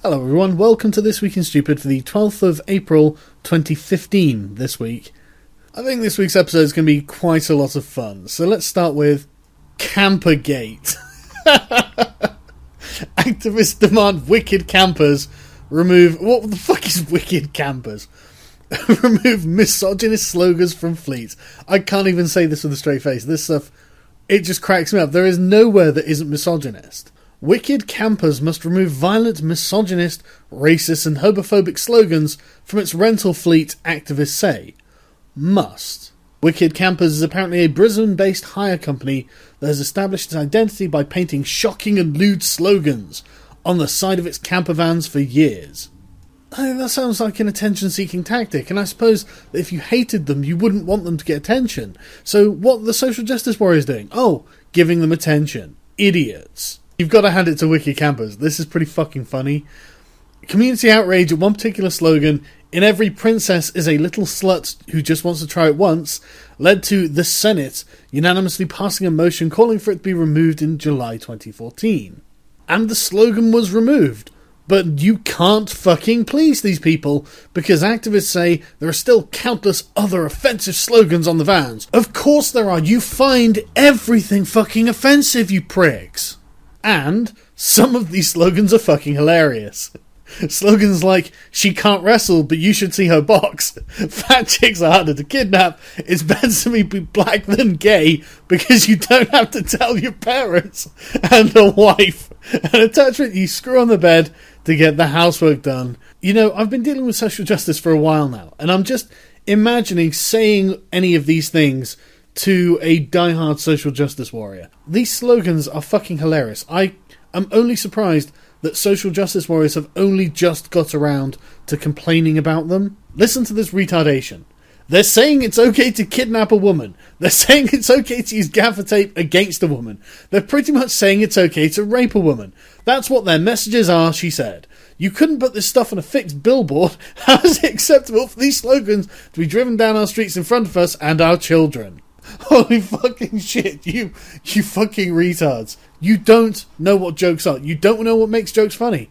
Hello everyone, welcome to This Week in Stupid for the 12th of April 2015 this week. I think this week's episode is going to be quite a lot of fun, so let's start with Campergate. Activists demand wicked campers remove... What the fuck is wicked campers? Remove misogynist slogans from fleets. I can't even say this with a straight face. This stuff, it just cracks me up. There is nowhere that isn't misogynist. Wicked campers must remove violent, misogynist, racist and homophobic slogans from its rental fleet, activists say. Must. Wicked Campers is apparently a Brisbane-based hire company that has established its identity by painting shocking and lewd slogans on the side of its camper vans for years. I think that sounds like an attention-seeking tactic, and I suppose that if you hated them, you wouldn't want them to get attention. So what are the social justice warriors doing? Oh, giving them attention. Idiots. You've got to hand it to Wicked Campers. This is pretty fucking funny. Community outrage at one particular slogan, "In every princess is a little slut who just wants to try it once," led to the Senate unanimously passing a motion calling for it to be removed in July 2014. And the slogan was removed. But you can't fucking please these people, because activists say there are still countless other offensive slogans on the vans. Of course there are. You find everything fucking offensive, you pricks. And some of these slogans are fucking hilarious. Slogans like, "She can't wrestle, but you should see her box," "Fat chicks are harder to kidnap," "It's better to be black than gay because you don't have to tell your parents," and a wife. An attachment you screw on the bed to get the housework done. You know, I've been dealing with social justice for a while now, and I'm just imagining saying any of these things to a diehard social justice warrior. These slogans are fucking hilarious. I am only surprised that social justice warriors have only just got around to complaining about them. Listen to this retardation. They're saying it's okay to kidnap a woman. They're saying it's okay to use gaffer tape against a woman. They're pretty much saying it's okay to rape a woman. That's what their messages are, she said. You couldn't put this stuff on a fixed billboard. How is it acceptable for these slogans to be driven down our streets in front of us and our children? Holy fucking shit, you fucking retards. You don't know what jokes are. You don't know what makes jokes funny.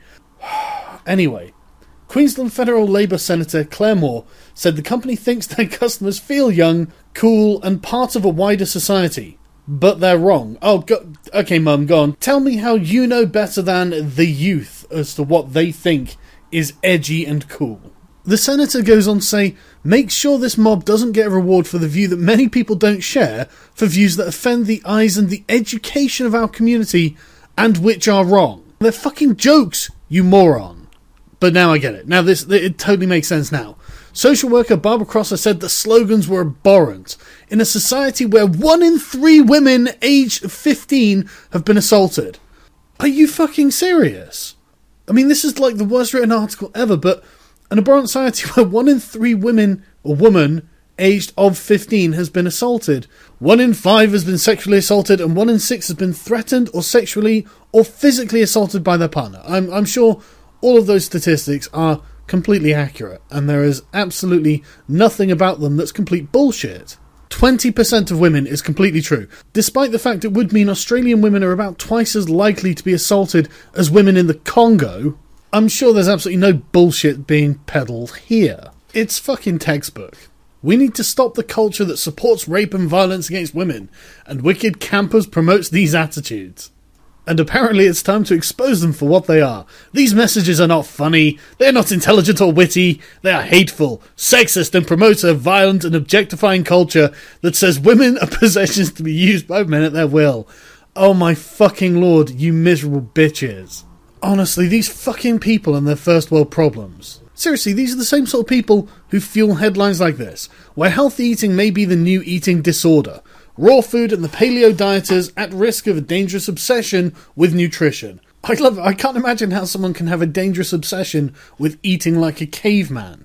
Anyway, Queensland Federal Labor Senator Claire Moore said the company thinks their customers feel young, cool, and part of a wider society. But they're wrong. Oh, okay, Mum, go on. Tell me how you know better than the youth as to what they think is edgy and cool. The senator goes on to say, "Make sure this mob doesn't get a reward for the view that many people don't share, for views that offend the eyes and the education of our community, and which are wrong." They're fucking jokes, you moron. But now I get it. Now it totally makes sense now. Social worker Barbara Crosser said the slogans were abhorrent. In a society where 1 in 3 women aged 15 have been assaulted. Are you fucking serious? I mean, this is like the worst written article ever, but an abhorrent society where 1 in 3 women or woman aged of 15 has been assaulted. 1 in 5 has been sexually assaulted, and 1 in 6 has been threatened or sexually or physically assaulted by their partner. I'm sure all of those statistics are completely accurate, and there is absolutely nothing about them that's complete bullshit. 20% of women is completely true, despite the fact it would mean Australian women are about twice as likely to be assaulted as women in the Congo. I'm sure there's absolutely no bullshit being peddled here. It's fucking textbook. We need to stop the culture that supports rape and violence against women, and Wicked Campers promotes these attitudes. And apparently it's time to expose them for what they are. These messages are not funny, they're not intelligent or witty, they are hateful, sexist, and promote a violent and objectifying culture that says women are possessions to be used by men at their will. Oh my fucking lord, you miserable bitches. Honestly, these fucking people and their first world problems. Seriously, these are the same sort of people who fuel headlines like this, where healthy eating may be the new eating disorder. Raw food and the paleo dieters at risk of a dangerous obsession with nutrition. I can't imagine how someone can have a dangerous obsession with eating like a caveman.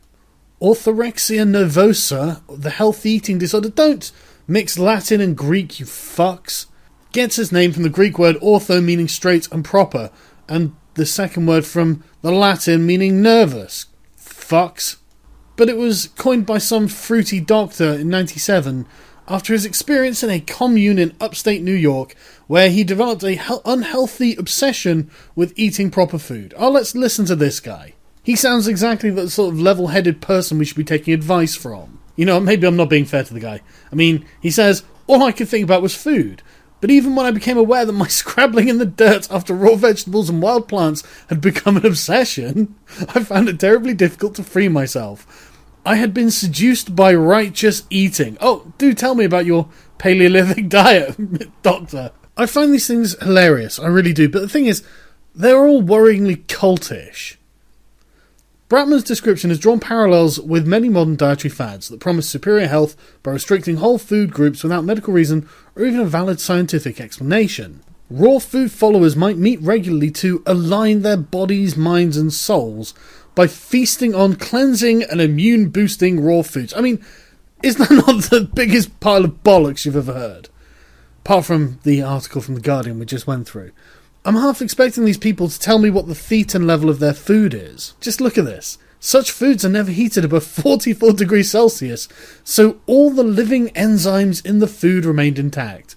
Orthorexia nervosa, the healthy eating disorder. Don't mix Latin and Greek, you fucks. Gets its name from the Greek word ortho, meaning straight and proper, and the second word from the Latin meaning nervous. Fucks. But it was coined by some fruity doctor in 1997 after his experience in a commune in upstate New York, where he developed a unhealthy obsession with eating proper food. Oh, let's listen to this guy. He sounds exactly the sort of level-headed person we should be taking advice from. You know, maybe I'm not being fair to the guy. I mean, he says, all I could think about was food. But even when I became aware that my scrabbling in the dirt after raw vegetables and wild plants had become an obsession, I found it terribly difficult to free myself. I had been seduced by righteous eating. Oh, do tell me about your Paleolithic diet, doctor. I find these things hilarious, I really do. But the thing is, they're all worryingly cultish. Bratman's description has drawn parallels with many modern dietary fads that promise superior health by restricting whole food groups without medical reason or even a valid scientific explanation. Raw food followers might meet regularly to align their bodies, minds and souls by feasting on cleansing and immune-boosting raw foods. I mean, is that not the biggest pile of bollocks you've ever heard? Apart from the article from The Guardian we just went through. I'm half expecting these people to tell me what the thetan level of their food is. Just look at this. Such foods are never heated above 44 degrees Celsius, so all the living enzymes in the food remained intact.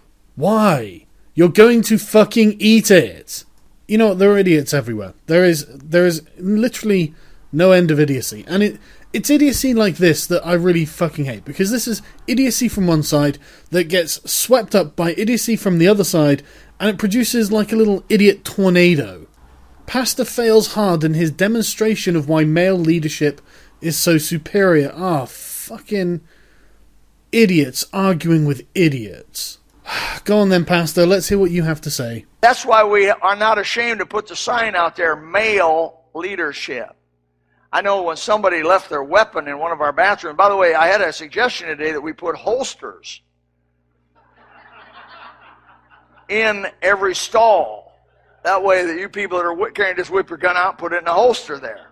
Why? You're going to fucking eat it! You know what, there are idiots everywhere. There is literally no end of idiocy. And it's idiocy like this that I really fucking hate, because this is idiocy from one side that gets swept up by idiocy from the other side, and it produces like a little idiot tornado. Pastor fails hard in his demonstration of why male leadership is so superior. Fucking idiots arguing with idiots. Go on then, Pastor, let's hear what you have to say. That's why we are not ashamed to put the sign out there, male leadership. I know when somebody left their weapon in one of our bathrooms, by the way, I had a suggestion today that we put holsters in every stall. That way that you people that are carrying, just whip your gun out and put it in a holster there.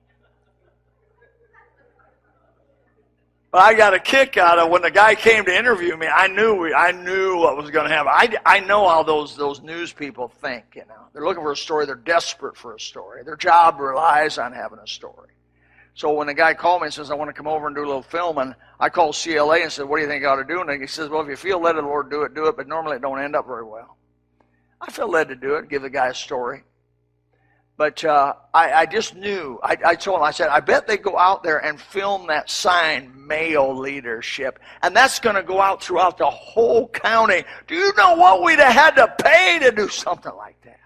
But I got a kick out of when the guy came to interview me. I knew what was going to happen. I know how those news people think. You know, they're looking for a story. They're desperate for a story. Their job relies on having a story. So when the guy called me and says, I want to come over and do a little filming, I called CLA and said, what do you think I ought to do? And he says, well, if you feel led of the Lord, do it, but normally it don't end up very well. I feel led to do it, give the guy a story. But I just knew, I told him, I said, I bet they go out there and film that sign, male leadership. And that's going to go out throughout the whole county. Do you know what we'd have had to pay to do something like that?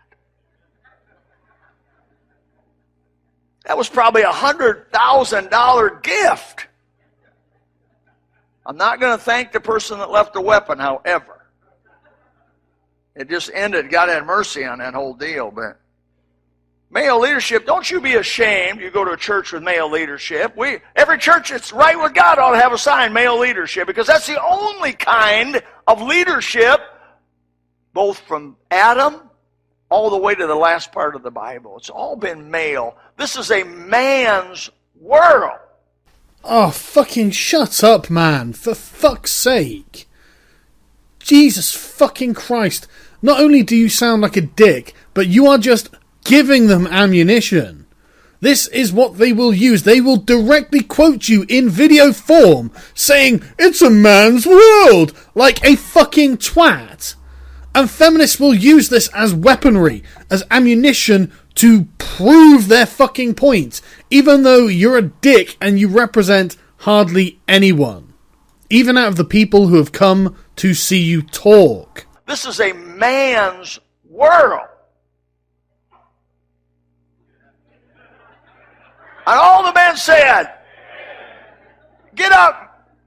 That was probably a $100,000 gift. I'm not going to thank the person that left the weapon, however. It just ended. God had mercy on that whole deal. But male leadership, don't you be ashamed. You go to a church with male leadership. Every church that's right with God ought to have a sign, male leadership, because that's the only kind of leadership, both from Adam all the way to the last part of the Bible. It's all been male. This is a man's world. Oh, fucking shut up, man. For fuck's sake. Jesus fucking Christ. Not only do you sound like a dick, but you are just giving them ammunition. This is what they will use. They will directly quote you in video form, saying, it's a man's world, like a fucking twat. And feminists will use this as weaponry, as ammunition to prove their fucking point, even though you're a dick and you represent hardly anyone. Even out of the people who have come to see you talk. This is a man's world. And all the men said, get up.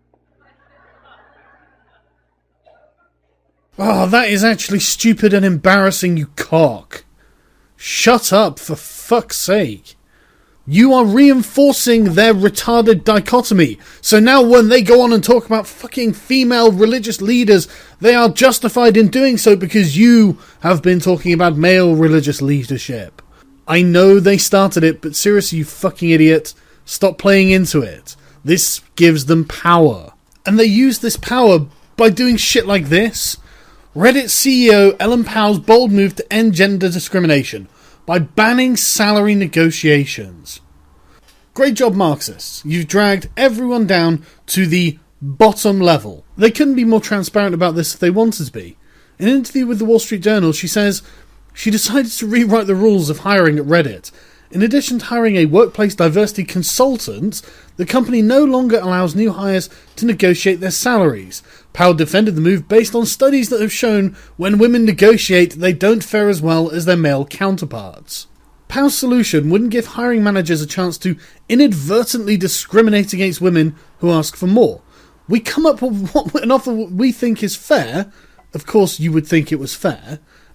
Oh, that is actually stupid and embarrassing, you cock. Shut up, for fuck's sake. You are reinforcing their retarded dichotomy. So now when they go on and talk about fucking female religious leaders, they are justified in doing so because you have been talking about male religious leadership. I know they started it, but seriously, you fucking idiot, stop playing into it. This gives them power. And they use this power by doing shit like this. Reddit CEO Ellen Powell's bold move to end gender discrimination by banning salary negotiations. Great job, Marxists. You've dragged everyone down to the bottom level. They couldn't be more transparent about this if they wanted to be. In an interview with the Wall Street Journal, she says she decided to rewrite the rules of hiring at Reddit. In addition to hiring a workplace diversity consultant, the company no longer allows new hires to negotiate their salaries. Powell defended the move based on studies that have shown when women negotiate, they don't fare as well as their male counterparts. Powell's solution wouldn't give hiring managers a chance to inadvertently discriminate against women who ask for more. We come up with an offer we think is fair. Of course, you would think it was fair.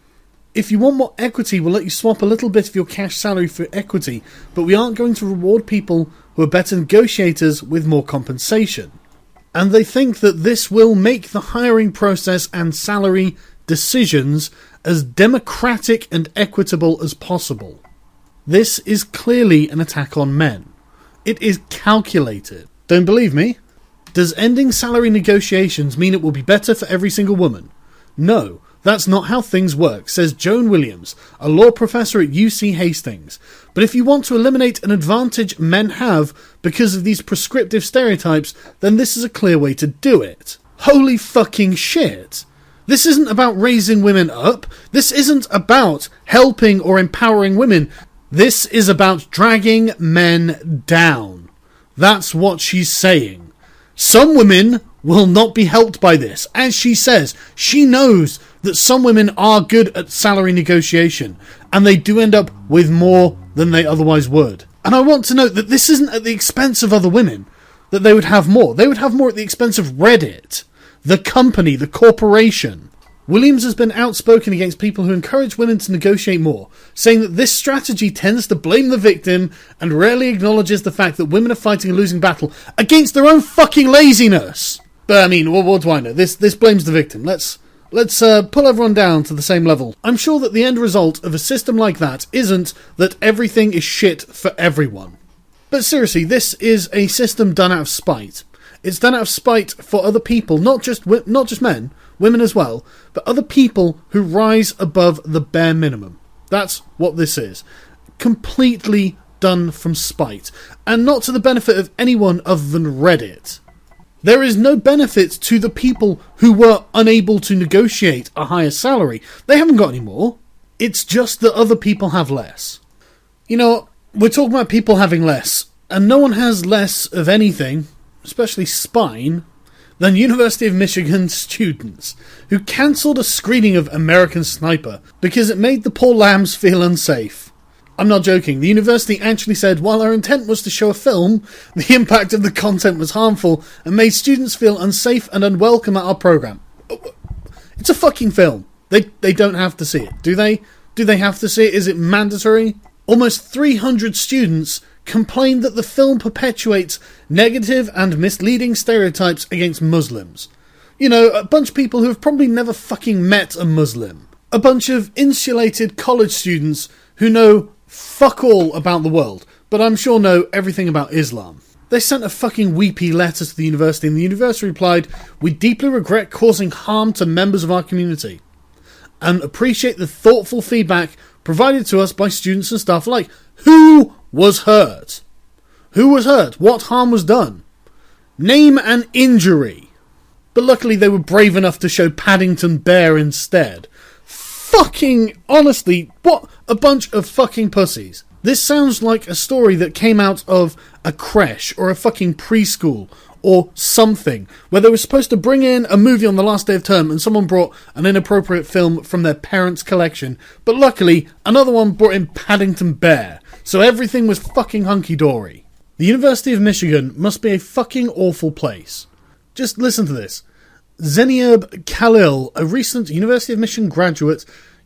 If you want more equity, we'll let you swap a little bit of your cash salary for equity, but we aren't going to reward people who are better negotiators with more compensation. And they think that this will make the hiring process and salary decisions as democratic and equitable as possible. This is clearly an attack on men. It is calculated. Don't believe me? Does ending salary negotiations mean it will be better for every single woman? No. That's not how things work, says Joan Williams, a law professor at UC Hastings. But if you want to eliminate an advantage men have because of these prescriptive stereotypes, then this is a clear way to do it. Holy fucking shit! This isn't about raising women up. This isn't about helping or empowering women. This is about dragging men down. That's what she's saying. Some women will not be helped by this. As she says, she knows that some women are good at salary negotiation, and they do end up with more than they otherwise would. And I want to note that this isn't at the expense of other women, that they would have more. They would have more at the expense of Reddit, the company, the corporation. Williams has been outspoken against people who encourage women to negotiate more, saying that this strategy tends to blame the victim and rarely acknowledges the fact that women are fighting a losing battle against their own fucking laziness. But I mean, what do I know? This blames the victim. Let's pull everyone down to the same level. I'm sure that the end result of a system like that isn't that everything is shit for everyone. But seriously, this is a system done out of spite. It's done out of spite for other people, not just men, women as well, but other people who rise above the bare minimum. That's what this is. Completely done from spite, and not to the benefit of anyone other than Reddit. There is no benefit to the people who were unable to negotiate a higher salary. They haven't got any more. It's just that other people have less. You know, we're talking about people having less, and no one has less of anything, especially spine, than University of Michigan students, who cancelled a screening of American Sniper because it made the poor lambs feel unsafe. I'm not joking. The university actually said while our intent was to show a film, the impact of the content was harmful and made students feel unsafe and unwelcome at our program. It's a fucking film. They don't have to see it, do they? Do they have to see it? Is it mandatory? Almost 300 students complained that the film perpetuates negative and misleading stereotypes against Muslims. You know, a bunch of people who have probably never fucking met a Muslim. A bunch of insulated college students who know fuck all about the world, but I'm sure know everything about Islam. They sent a fucking weepy letter to the university, and the university replied, "We deeply regret causing harm to members of our community, and appreciate the thoughtful feedback provided to us by students and staff alike." Who was hurt? Who was hurt? What harm was done? Name an injury. But luckily they were brave enough to show Paddington Bear instead. Fucking, honestly, what a bunch of fucking pussies. This sounds like a story that came out of a creche or a fucking preschool or something, where they were supposed to bring in a movie on the last day of term and someone brought an inappropriate film from their parents' collection, but luckily another one brought in Paddington Bear, so everything was fucking hunky-dory. The University of Michigan must be a fucking awful place. Just listen to this. Zeniab Khalil, a recent University of Michigan graduate,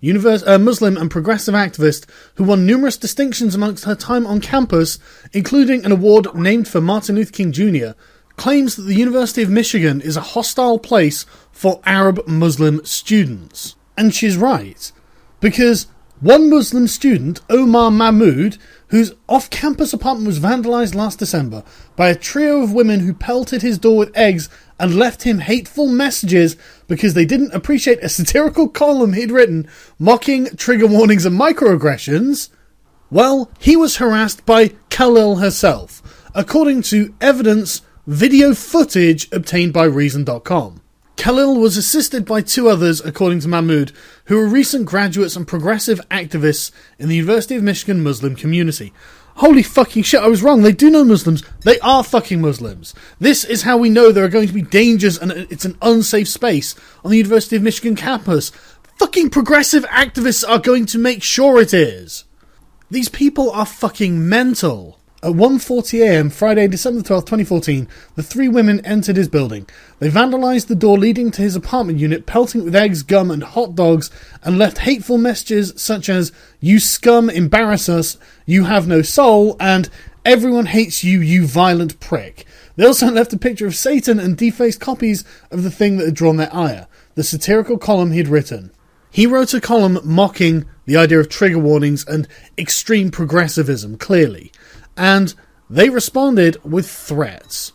Muslim and progressive activist who won numerous distinctions amongst her time on campus, including an award named for Martin Luther King Jr., claims that the University of Michigan is a hostile place for Arab Muslim students. And she's right, because one Muslim student, Omar Mahmood, whose off-campus apartment was vandalised last December by a trio of women who pelted his door with eggs and left him hateful messages because they didn't appreciate a satirical column he'd written mocking trigger warnings and microaggressions, well, he was harassed by Khalil herself, according to evidence video footage obtained by Reason.com. Khalil was assisted by 2 others, according to Mahmoud, who were recent graduates and progressive activists in the University of Michigan Muslim community. Holy fucking shit, I was wrong. They do know Muslims. They are fucking Muslims. This is how we know there are going to be dangers and it's an unsafe space on the University of Michigan campus. Fucking progressive activists are going to make sure it is. These people are fucking mental. At 1:40 a.m. Friday, December 12, 2014, the 3 women entered his building. They vandalised the door leading to his apartment unit, pelting it with eggs, gum and hot dogs, and left hateful messages such as, "You scum, embarrass us, you have no soul," and "Everyone hates you, you violent prick." They also left a picture of Satan and defaced copies of the thing that had drawn their ire, the satirical column he'd written. He wrote a column mocking the idea of trigger warnings and extreme progressivism, clearly. And they responded with threats.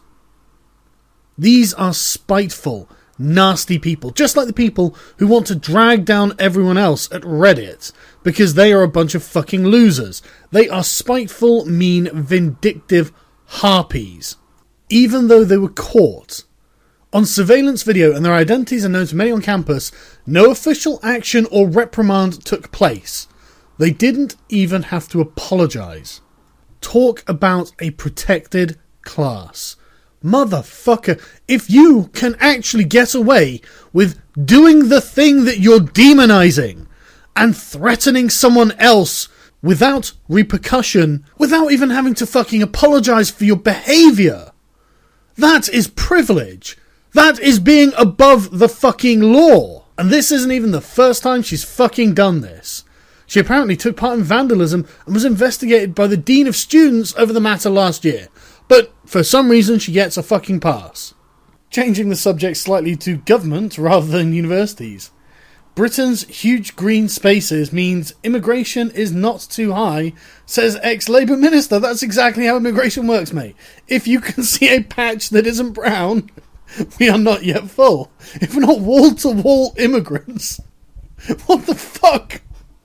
These are spiteful, nasty people, just like the people who want to drag down everyone else at Reddit, because they are a bunch of fucking losers. They are spiteful, mean, vindictive harpies. Even though they were caught on surveillance video and their identities are known to many on campus, no official action or reprimand took place. They didn't even have to apologise. Talk about a protected class. Motherfucker, if you can actually get away with doing the thing that you're demonizing and threatening someone else without repercussion, without even having to fucking apologize for your behavior, that is privilege. That is being above the fucking law. And this isn't even the first time she's fucking done this. She apparently took part in vandalism and was investigated by the Dean of Students over the matter last year. But for some reason she gets a fucking pass. Changing the subject slightly to government rather than universities. Britain's huge green spaces means immigration is not too high, says ex-Labour Minister. That's exactly how immigration works, mate. If you can see a patch that isn't brown, we are not yet full. If we're not wall-to-wall immigrants, what the fuck?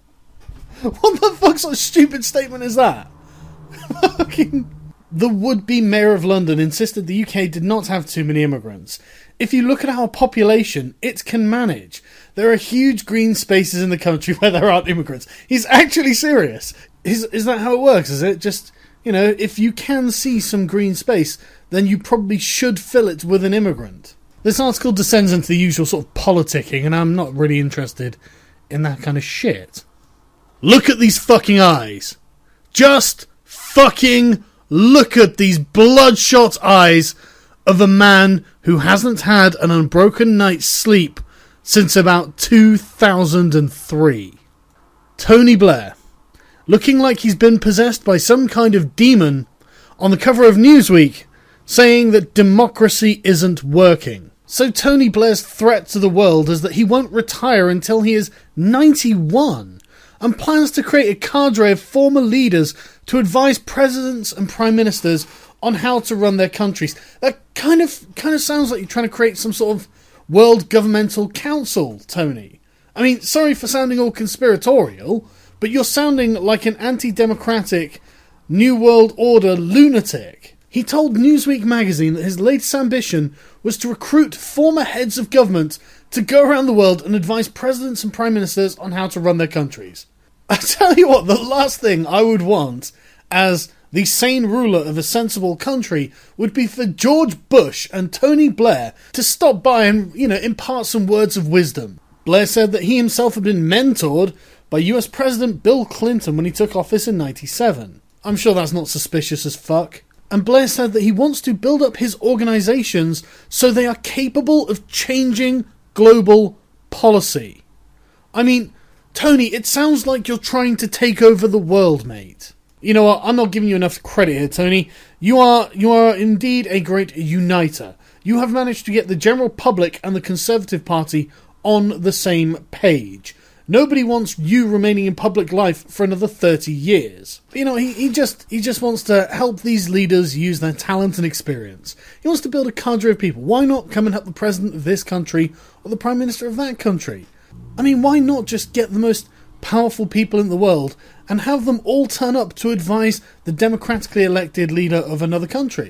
What the fuck sort of stupid statement is that? The would-be Mayor of London insisted the UK did not have too many immigrants. If you look at our population, it can manage. There are huge green spaces in the country where there aren't immigrants. He's actually serious. Is that how it works? Is it just, if you can see some green space, then you probably should fill it with an immigrant? This article descends into the usual sort of politicking, and I'm not really interested in that kind of shit. Look at these fucking eyes. Just fucking look at these bloodshot eyes of a man who hasn't had an unbroken night's sleep since about 2003. Tony Blair, looking like he's been possessed by some kind of demon, on the cover of Newsweek, saying that democracy isn't working. So Tony Blair's threat to the world is that he won't retire until he is 91. And plans to create a cadre of former leaders to advise presidents and prime ministers on how to run their countries. That kind of sounds like you're trying to create some sort of world governmental council, Tony. I mean, sorry for sounding all conspiratorial, but you're sounding like an anti-democratic New World Order lunatic. He told Newsweek magazine that his latest ambition was to recruit former heads of government to go around the world and advise presidents and prime ministers on how to run their countries. I tell you what, the last thing I would want as the sane ruler of a sensible country would be for George Bush and Tony Blair to stop by and, impart some words of wisdom. Blair said that he himself had been mentored by US President Bill Clinton when he took office in 1997. I'm sure that's not suspicious as fuck. And Blair said that he wants to build up his organisations so they are capable of changing global policy. I mean, Tony, it sounds like you're trying to take over the world, mate. You know what? I'm not giving you enough credit here, Tony. You are indeed a great uniter. You have managed to get the general public and the Conservative Party on the same page. Nobody wants you remaining in public life for another 30 years. He just wants to help these leaders use their talent and experience. He wants to build a cadre of people. Why not come and help the president of this country or the prime minister of that country? I mean, why not just get the most powerful people in the world and have them all turn up to advise the democratically elected leader of another country?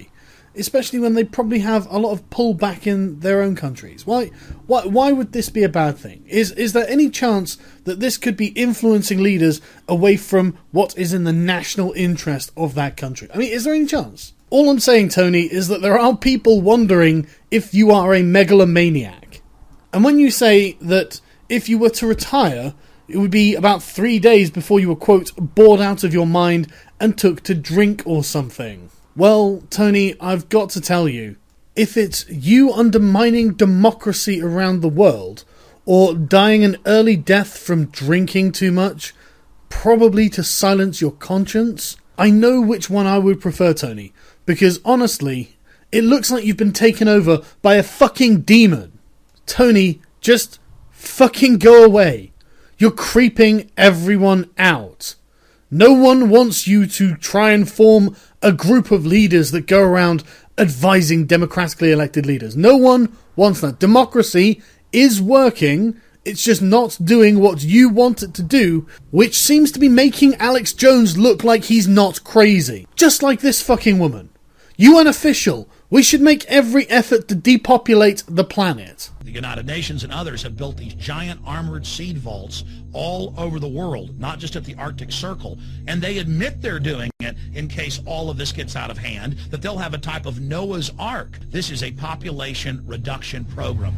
especially when they probably have a lot of pullback in their own countries? Why would this be a bad thing? Is there any chance that this could be influencing leaders away from what is in the national interest of that country? I mean, is there any chance? All I'm saying, Tony, is that there are people wondering if you are a megalomaniac. And when you say that if you were to retire, it would be about 3 days before you were, quote, bored out of your mind and took to drink or something. Well, Tony, I've got to tell you, if it's you undermining democracy around the world, or dying an early death from drinking too much, probably to silence your conscience, I know which one I would prefer, Tony, because honestly, it looks like you've been taken over by a fucking demon. Tony, just fucking go away. You're creeping everyone out. No one wants you to try and form a group of leaders that go around advising democratically elected leaders. No one wants that. Democracy is working. It's just not doing what you want it to do, which seems to be making Alex Jones look like he's not crazy. Just like this fucking woman. UN official, we should make every effort to depopulate the planet. The United Nations and others have built these giant armored seed vaults all over the world, not just at the Arctic Circle. And they admit they're doing it in case all of this gets out of hand, that they'll have a type of Noah's Ark. This is a population reduction program.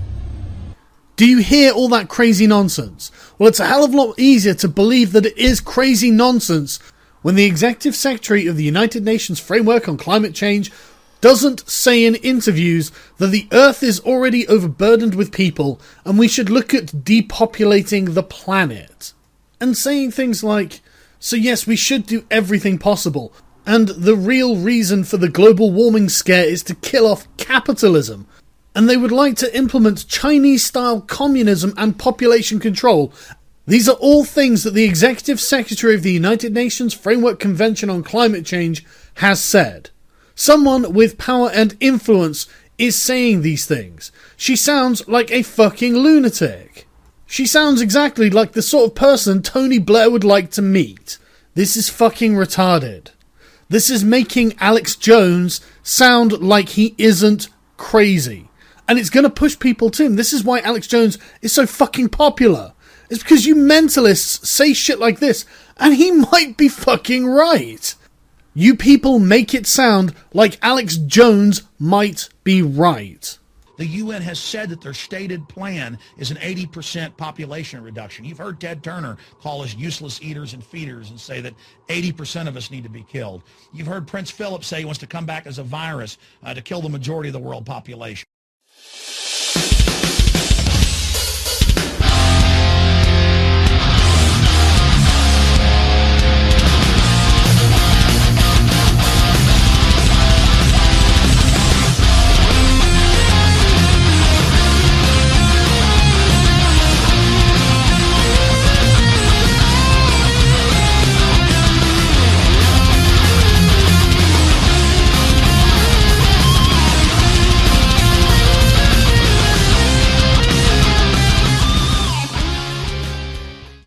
Do you hear all that crazy nonsense? Well, it's a hell of a lot easier to believe that it is crazy nonsense when the Executive Secretary of the United Nations Framework on Climate Change doesn't say in interviews that the Earth is already overburdened with people and we should look at depopulating the planet. And saying things like, so yes, we should do everything possible, and the real reason for the global warming scare is to kill off capitalism, and they would like to implement Chinese-style communism and population control. These are all things that the Executive Secretary of the United Nations Framework Convention on Climate Change has said. Someone with power and influence is saying these things. She sounds like a fucking lunatic. She sounds exactly like the sort of person Tony Blair would like to meet. This is fucking retarded. This is making Alex Jones sound like he isn't crazy. And it's going to push people to him. This is why Alex Jones is so fucking popular. It's because you mentalists say shit like this, and he might be fucking right. You people make it sound like Alex Jones might be right. The UN has said that their stated plan is an 80% population reduction. You've heard Ted Turner call us useless eaters and feeders and say that 80% of us need to be killed. You've heard Prince Philip say he wants to come back as a virus to kill the majority of the world population.